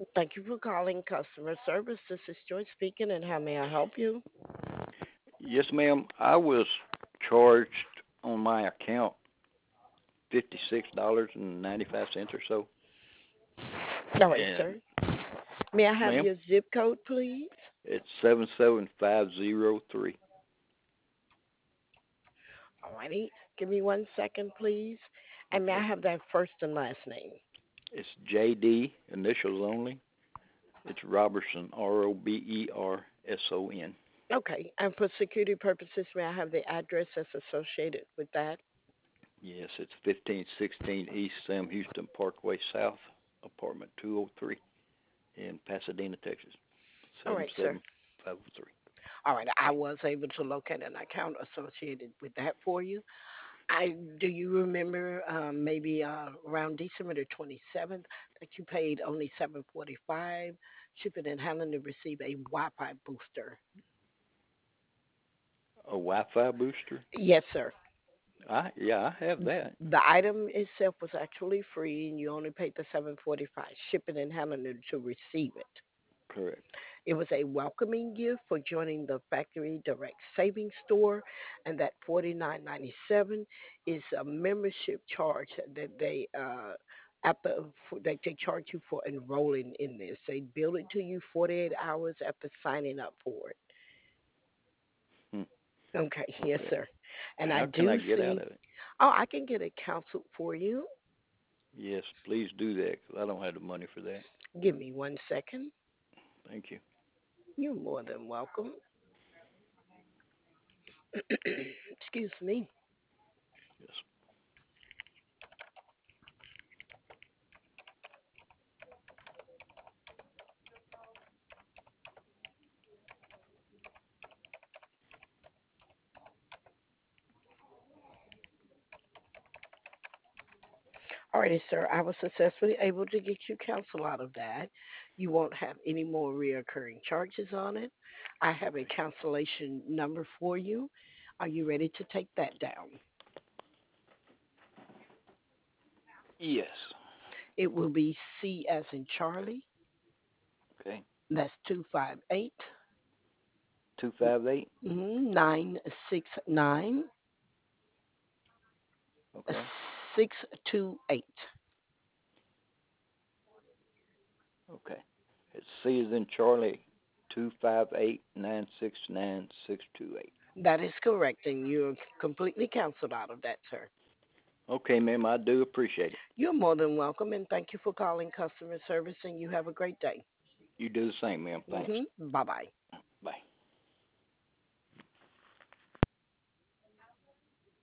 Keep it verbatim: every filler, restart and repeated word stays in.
Thank you for calling customer service. This is Joy speaking, and how may I help you? Yes, ma'am. I was charged on my account fifty-six dollars and ninety-five cents or so. All right, And sir. May I have ma'am, your zip code, please? it's seven seven five zero three. All righty. Give me one second, please. And may I Okay. have that first and last name? It's J D initials only. It's Robertson, R O B E R S O N. Okay. And for security purposes, may I have the address that's associated with that? Yes, it's fifteen sixteen East Sam Houston Parkway South, apartment two oh three in Pasadena, Texas. All right, sir. seven seven five oh three. All right. I was able to locate an account associated with that for you. I do you remember um, maybe uh, around December the twenty seventh that you paid only seven forty five shipping and handling to receive a Wi-Fi booster? A Wi-Fi booster? Yes, sir. I yeah, I have that. The item itself was actually free, and you only paid the seven forty five shipping and handling it to receive it. Correct. It was a welcoming gift for joining the Factory Direct Savings Store, and that forty nine ninety seven is a membership charge that they uh after that they charge you for enrolling in this. They bill it to you forty eight hours after signing up for it. Hmm. Okay, yes, Okay. sir. And I How can I do get out see. of it? Oh, I can get it canceled for you. Yes, please do that because I don't have the money for that. Give me one second. Thank you. You're more than welcome. Excuse me. Yes. Alrighty, sir. I was successfully able to get you counsel out of that. You won't have any more reoccurring charges on it. I have a Okay. cancellation number for you. Are you ready to take that down? Yes. It will be C as in Charlie. Okay. That's two five eight Two five eight. nine six nine Okay. six two eight. Okay. It's C as in Charlie. Two five eight nine six nine six two eight. That is correct, and you're completely canceled out of that, sir. Okay, ma'am. I do appreciate it. You're more than welcome, and thank you for calling customer service, and you have a great day. You do the same, ma'am. Thanks. Hmm. Bye bye.